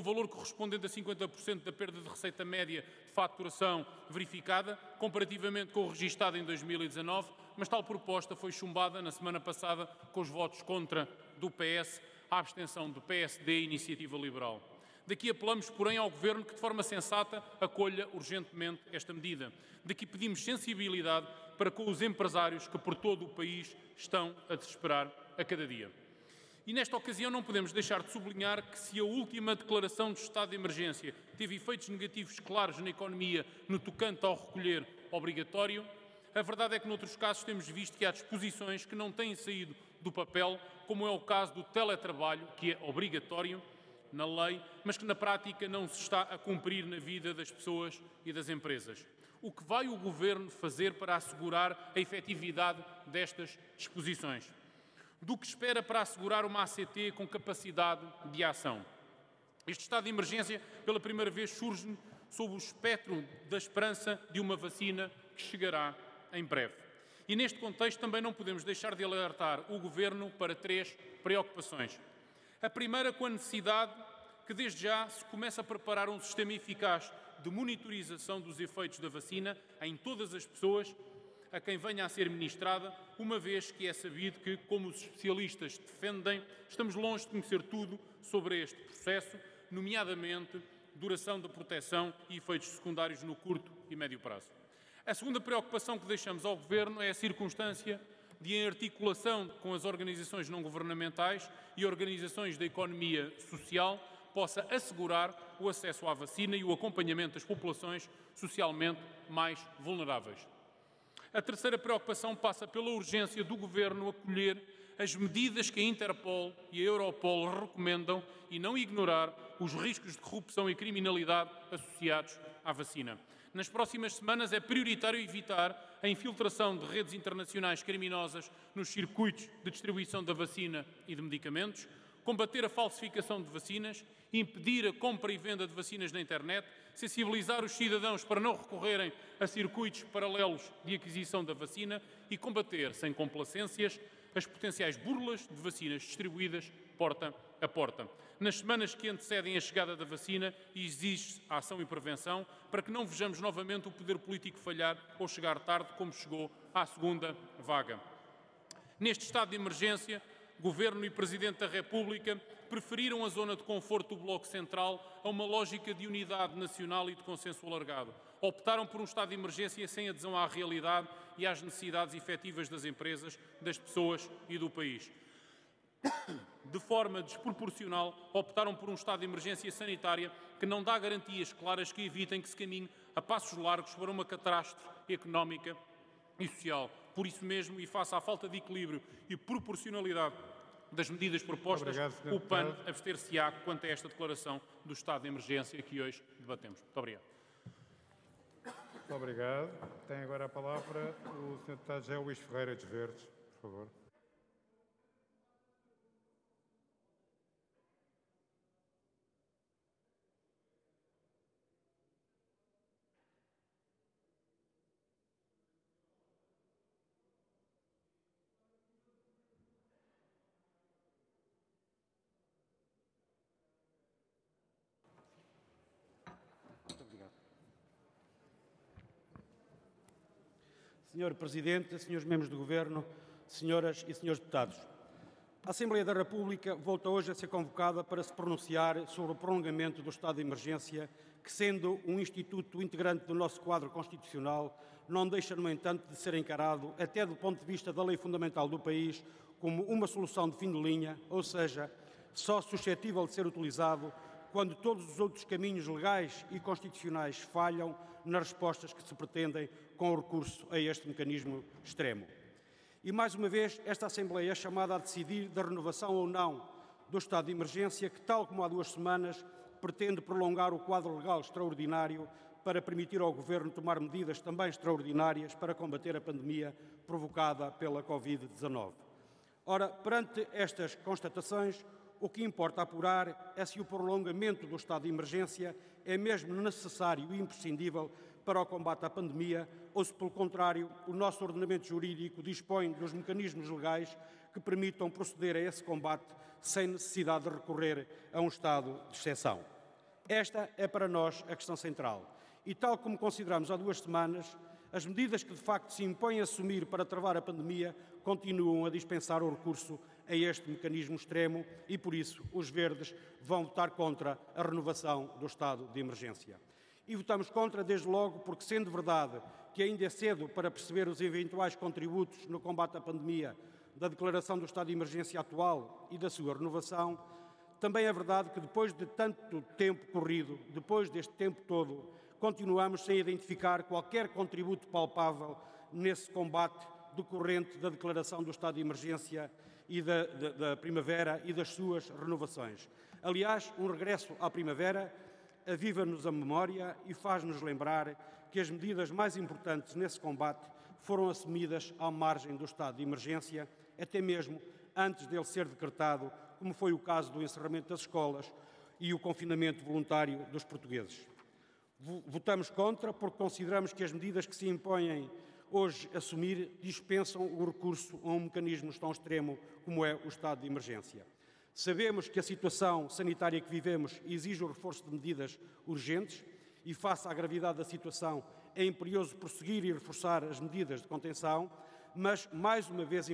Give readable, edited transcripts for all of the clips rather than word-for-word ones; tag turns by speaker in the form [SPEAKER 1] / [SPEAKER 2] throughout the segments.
[SPEAKER 1] valor correspondente a 50% da perda de receita média de faturação verificada, comparativamente com o registado em 2019, mas tal proposta foi chumbada na semana passada com os votos contra do PS, a abstenção do PSD e Iniciativa Liberal. Daqui apelamos, porém, ao Governo que, de forma sensata, acolha urgentemente esta medida. Daqui pedimos sensibilidade para com os empresários que por todo o país estão a desesperar a cada dia. E nesta ocasião não podemos deixar de sublinhar que se a última declaração de estado de emergência teve efeitos negativos claros na economia no tocante ao recolher obrigatório, a verdade é que noutros casos temos visto que há disposições que não têm saído do papel, como é o caso do teletrabalho, que é obrigatório na lei, mas que na prática não se está a cumprir na vida das pessoas e das empresas. O que vai o Governo fazer para assegurar a efetividade destas disposições? Do que espera para assegurar uma ACT com capacidade de ação? Este estado de emergência, pela primeira vez, surge sob o espectro da esperança de uma vacina que chegará em breve. E neste contexto também não podemos deixar de alertar o Governo para 3 preocupações. A primeira, com a necessidade que desde já se comece a preparar um sistema eficaz de monitorização dos efeitos da vacina em todas as pessoas a quem venha a ser ministrada, uma vez que é sabido que, como os especialistas defendem, estamos longe de conhecer tudo sobre este processo, nomeadamente duração da proteção e efeitos secundários no curto e médio prazo. A segunda preocupação que deixamos ao Governo é a circunstância de, em articulação com as organizações não governamentais e organizações da economia social, possa assegurar o acesso à vacina e o acompanhamento das populações socialmente mais vulneráveis. A terceira preocupação passa pela urgência do Governo acolher as medidas que a Interpol e a Europol recomendam e não ignorar os riscos de corrupção e criminalidade associados à vacina. Nas próximas semanas é prioritário evitar a infiltração de redes internacionais criminosas nos circuitos de distribuição da vacina e de medicamentos, combater a falsificação de vacinas, impedir a compra e venda de vacinas na internet, sensibilizar os cidadãos para não recorrerem a circuitos paralelos de aquisição da vacina e combater, sem complacências, as potenciais burlas de vacinas distribuídas porta a porta. Nas semanas que antecedem a chegada da vacina, exige-se ação e prevenção para que não vejamos novamente o poder político falhar ou chegar tarde, como chegou à segunda vaga. Neste estado de emergência, Governo e Presidente da República preferiram a zona de conforto do Bloco Central a uma lógica de unidade nacional e de consenso alargado. Optaram por um estado de emergência sem adesão à realidade e às necessidades efetivas das empresas, das pessoas e do país. De forma desproporcional, optaram por um estado de emergência sanitária que não dá garantias claras que evitem que se caminhe a passos largos para uma catástrofe económica e social. Por isso mesmo, e face à falta de equilíbrio e proporcionalidade das medidas propostas, o PAN abster-se-á quanto a esta declaração do estado de emergência que hoje debatemos. Muito obrigado.
[SPEAKER 2] Muito obrigado. Tem agora a palavra o Sr. Deputado José Luís Ferreira dos Verdes, por favor.
[SPEAKER 3] Senhor Presidente, senhores membros do Governo, senhoras e senhores deputados, a Assembleia da República volta hoje a ser convocada para se pronunciar sobre o prolongamento do estado de emergência, que, sendo um instituto integrante do nosso quadro constitucional, não deixa, no entanto, de ser encarado, até do ponto de vista da lei fundamental do país, como uma solução de fim de linha, ou seja, só suscetível de ser utilizado quando todos os outros caminhos legais e constitucionais falham nas respostas que se pretendem com o recurso a este mecanismo extremo. E, mais uma vez, esta Assembleia é chamada a decidir da renovação ou não do estado de emergência que, tal como há 2 semanas, pretende prolongar o quadro legal extraordinário para permitir ao Governo tomar medidas também extraordinárias para combater a pandemia provocada pela Covid-19. Ora, perante estas constatações, o que importa apurar é se o prolongamento do estado de emergência é mesmo necessário e imprescindível para o combate à pandemia ou se, pelo contrário, o nosso ordenamento jurídico dispõe dos mecanismos legais que permitam proceder a esse combate sem necessidade de recorrer a um estado de exceção. Esta é para nós a questão central. E tal como consideramos há 2 semanas, as medidas que de facto se impõem assumir para travar a pandemia continuam a dispensar o recurso a este mecanismo extremo e, por isso, os verdes vão votar contra a renovação do estado de emergência. E votamos contra, desde logo, porque, sendo verdade que ainda é cedo para perceber os eventuais contributos no combate à pandemia da declaração do estado de emergência atual e da sua renovação, também é verdade que depois de tanto tempo corrido, depois deste tempo todo, continuamos sem identificar qualquer contributo palpável nesse combate decorrente da declaração do estado de emergência e da primavera e das suas renovações. Aliás, um regresso à primavera aviva-nos a memória e faz-nos lembrar que as medidas mais importantes nesse combate foram assumidas à margem do estado de emergência, até mesmo antes dele ser decretado, como foi o caso do encerramento das escolas e o confinamento voluntário dos portugueses. Votamos contra porque consideramos que as medidas que se impõem hoje assumir dispensam o recurso a um mecanismo tão extremo como é o estado de emergência. Sabemos que a situação sanitária que vivemos exige o reforço de medidas urgentes e, face à gravidade da situação, é imperioso prosseguir e reforçar as medidas de contenção, mas, mais uma vez,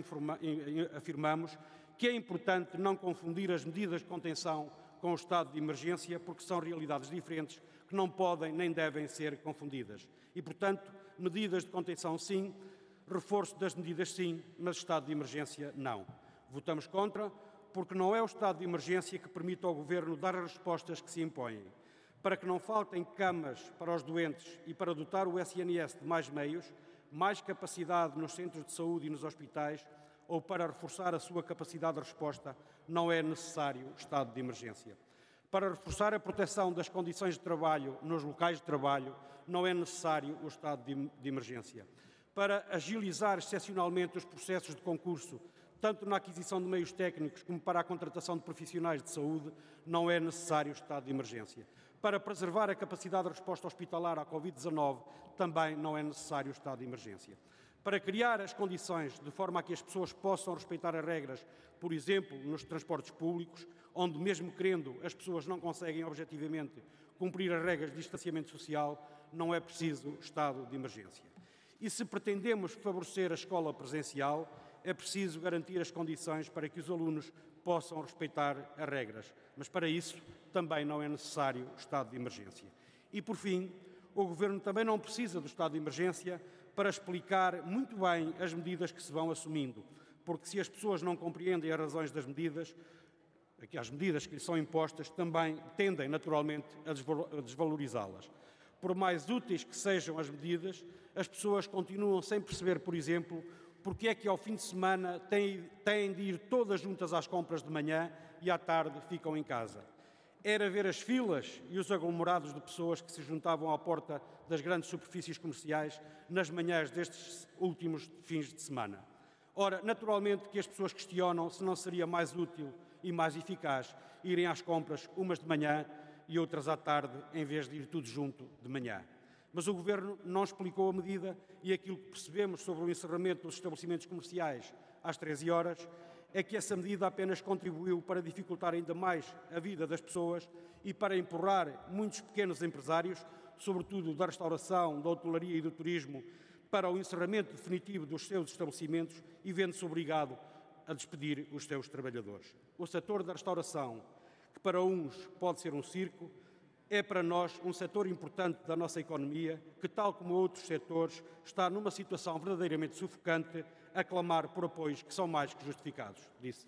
[SPEAKER 3] afirmamos que é importante não confundir as medidas de contenção com o estado de emergência, porque são realidades diferentes que não podem nem devem ser confundidas. E, portanto, medidas de contenção sim, reforço das medidas sim, mas estado de emergência não. Votamos contra, porque não é o estado de emergência que permite ao Governo dar as respostas que se impõem. Para que não faltem camas para os doentes e para dotar o SNS de mais meios, mais capacidade nos centros de saúde e nos hospitais, ou para reforçar a sua capacidade de resposta, não é necessário estado de emergência. Para reforçar a proteção das condições de trabalho nos locais de trabalho, não é necessário o estado de emergência. Para agilizar excepcionalmente os processos de concurso, tanto na aquisição de meios técnicos como para a contratação de profissionais de saúde, não é necessário estado de emergência. Para preservar a capacidade de resposta hospitalar à Covid-19, também não é necessário estado de emergência. Para criar as condições de forma a que as pessoas possam respeitar as regras, por exemplo, nos transportes públicos, onde mesmo querendo as pessoas não conseguem objetivamente cumprir as regras de distanciamento social, não é preciso estado de emergência. E se pretendemos favorecer a escola presencial, é preciso garantir as condições para que os alunos possam respeitar as regras, mas para isso também não é necessário estado de emergência. E, por fim, o Governo também não precisa do estado de emergência para explicar muito bem as medidas que se vão assumindo, porque se as pessoas não compreendem as razões das medidas, que as medidas que lhes são impostas também tendem naturalmente a desvalorizá-las. Por mais úteis que sejam as medidas, as pessoas continuam sem perceber, por exemplo, porque é que ao fim de semana têm de ir todas juntas às compras de manhã e à tarde ficam em casa. Era ver as filas e os aglomerados de pessoas que se juntavam à porta das grandes superfícies comerciais nas manhãs destes últimos fins de semana. Ora, naturalmente que as pessoas questionam se não seria mais útil e mais eficaz irem às compras umas de manhã e outras à tarde, em vez de ir tudo junto de manhã. Mas o Governo não explicou a medida e aquilo que percebemos sobre o encerramento dos estabelecimentos comerciais às 13 horas é que essa medida apenas contribuiu para dificultar ainda mais a vida das pessoas e para empurrar muitos pequenos empresários, sobretudo da restauração, da hotelaria e do turismo, para o encerramento definitivo dos seus estabelecimentos e vendo-se obrigado a despedir os seus trabalhadores. O setor da restauração, que para uns pode ser um circo, é para nós um setor importante da nossa economia que, tal como outros setores, está numa situação verdadeiramente sufocante a clamar por apoios que são mais que justificados. Disse.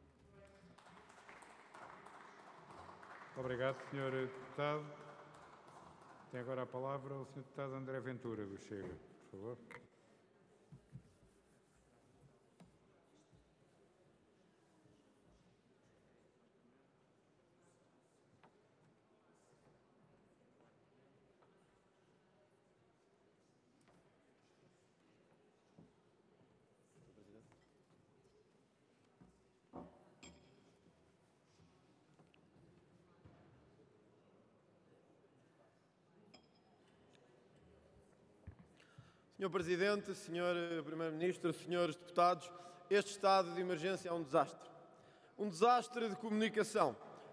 [SPEAKER 2] Obrigado, Sr. Deputado. Tem agora a palavra o Sr. Deputado André Ventura, do Chega. Por favor.
[SPEAKER 4] Senhor Presidente, Senhor Primeiro-Ministro, Senhores Deputados, este estado de emergência é um desastre. Um desastre de comunicação.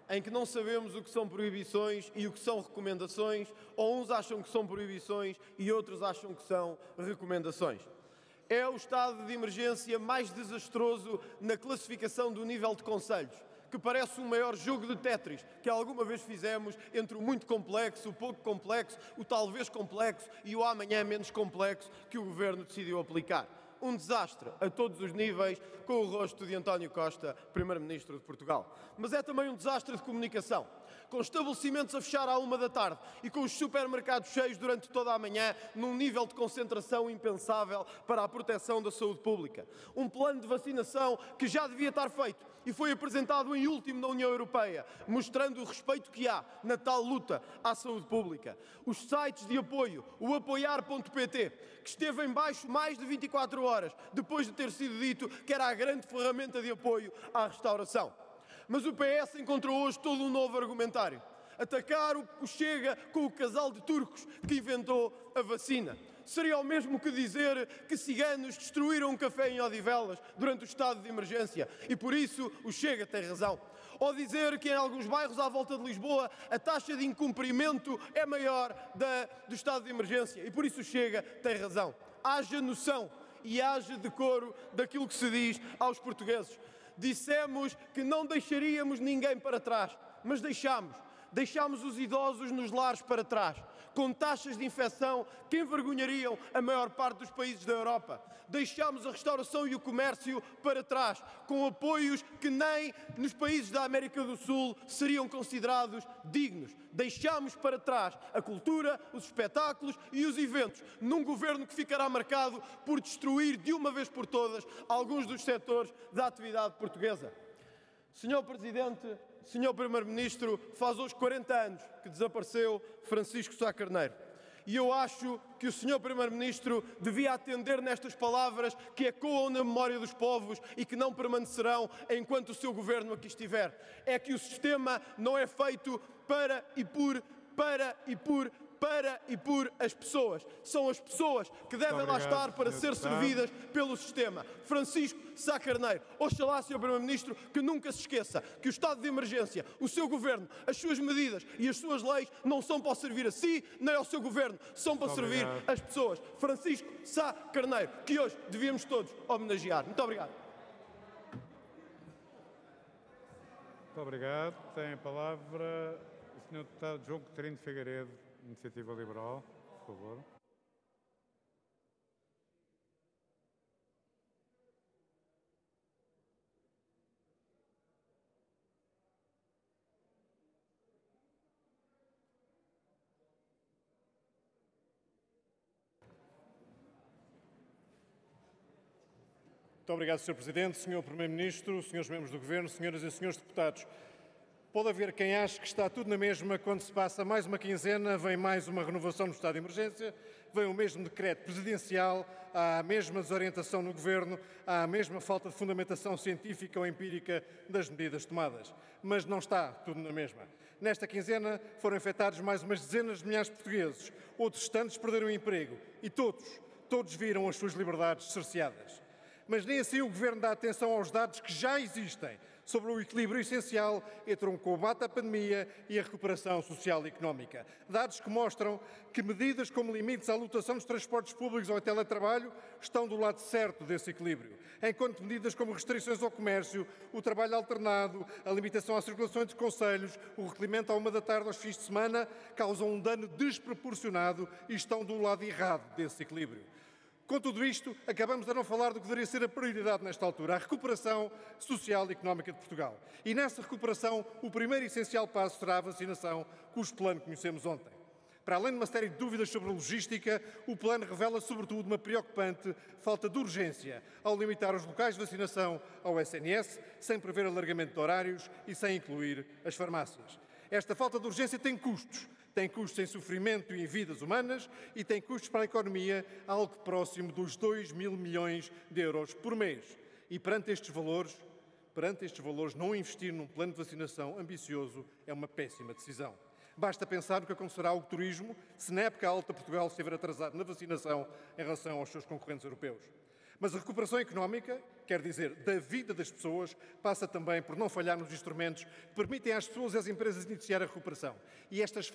[SPEAKER 4] em que não sabemos o que são proibições e o que são recomendações, ou uns acham que são proibições e outros acham que são recomendações. É o estado de emergência mais desastroso na classificação do nível de conselhos, que parece o maior jogo de Tetris que alguma vez fizemos entre o muito complexo, o pouco complexo, o talvez complexo e o amanhã menos complexo que o Governo decidiu aplicar. Um desastre a todos os níveis, com o rosto de António Costa, Primeiro-Ministro de Portugal. Mas é também um desastre de comunicação, com estabelecimentos a fechar à 1 da tarde e com os supermercados cheios durante toda a manhã, num nível de concentração impensável para a proteção da saúde pública. Um plano de vacinação que já devia estar feito e foi apresentado em último na União Europeia, mostrando o respeito que há na tal luta à saúde pública. Os sites de apoio, o apoiar.pt, que esteve em baixo mais de 24 horas, depois de ter sido dito que era a grande ferramenta de apoio à restauração. Mas o PS encontrou hoje todo um novo argumentário. Atacar o Chega com o casal de turcos que inventou a vacina. Seria o mesmo que dizer que ciganos destruíram um café em Odivelas durante o estado de emergência e por isso o Chega tem razão. Ou dizer que em alguns bairros à volta de Lisboa a taxa de incumprimento é maior do estado de emergência e por isso o Chega tem razão. Haja noção e haja decoro daquilo que se diz aos portugueses. Dissemos que não deixaríamos ninguém para trás, mas deixámos os idosos nos lares para trás, com taxas de infecção que envergonhariam a maior parte dos países da Europa. Deixámos a restauração e o comércio para trás, com apoios que nem nos países da América do Sul seriam considerados dignos. Deixámos para trás a cultura, os espetáculos e os eventos, num governo que ficará marcado por destruir de uma vez por todas alguns dos setores da atividade portuguesa. Senhor Presidente, Senhor Primeiro-Ministro, faz hoje 40 anos que desapareceu Francisco Sá Carneiro. E eu acho que o Senhor Primeiro-Ministro devia atender nestas palavras que ecoam na memória dos povos e que não permanecerão enquanto o seu governo aqui estiver. É que o sistema não é feito para e por as pessoas. São as pessoas que devem lá estar para ser servidas pelo sistema. Francisco Sá Carneiro, oxalá, Sr. Primeiro-Ministro, que nunca se esqueça que o estado de emergência, o seu governo, as suas medidas e as suas leis não são para servir a si, nem ao seu governo, são para servir as pessoas. Francisco Sá Carneiro, que hoje devíamos todos homenagear. Muito obrigado.
[SPEAKER 2] Muito obrigado. Tem a palavra o Sr. Deputado João Coutinho Figueiredo, Iniciativa Liberal, por favor.
[SPEAKER 5] Muito obrigado, Sr. Presidente, Sr. Primeiro-Ministro, Srs. Membros do Governo, Senhoras e Srs. Deputados. Pode haver quem ache que está tudo na mesma quando se passa mais uma quinzena, vem mais uma renovação do estado de emergência, vem o mesmo decreto presidencial, há a mesma desorientação no Governo, há a mesma falta de fundamentação científica ou empírica das medidas tomadas. Mas não está tudo na mesma. Nesta quinzena foram infectados mais umas dezenas de milhares de portugueses, outros tantos perderam o emprego e todos viram as suas liberdades cerceadas. Mas nem assim o Governo dá atenção aos dados que já existem sobre o equilíbrio essencial entre o combate à pandemia e a recuperação social e económica. Dados que mostram que medidas como limites à lotação dos transportes públicos ou ao teletrabalho estão do lado certo desse equilíbrio, enquanto medidas como restrições ao comércio, o trabalho alternado, a limitação à circulação entre concelhos, o recolhimento à 1 da tarde aos fins de semana causam um dano desproporcionado e estão do lado errado desse equilíbrio. Com tudo isto, acabamos de não falar do que deveria ser a prioridade nesta altura, a recuperação social e económica de Portugal. E nessa recuperação, o primeiro e essencial passo será a vacinação, cujo plano conhecemos ontem. Para além de uma série de dúvidas sobre a logística, o plano revela sobretudo uma preocupante falta de urgência ao limitar os locais de vacinação ao SNS, sem prever alargamento de horários e sem incluir as farmácias. Esta falta de urgência tem custos. Tem custos em sofrimento e em vidas humanas e tem custos para a economia, algo próximo dos 2 mil milhões de euros por mês. E perante estes valores, não investir num plano de vacinação ambicioso é uma péssima decisão. Basta pensar no que acontecerá ao turismo se na época alta Portugal estiver atrasado na vacinação em relação aos seus concorrentes europeus. Mas a recuperação económica, quer dizer, da vida das pessoas, passa também por não falhar nos instrumentos que permitem às pessoas e às empresas iniciar a recuperação. E estas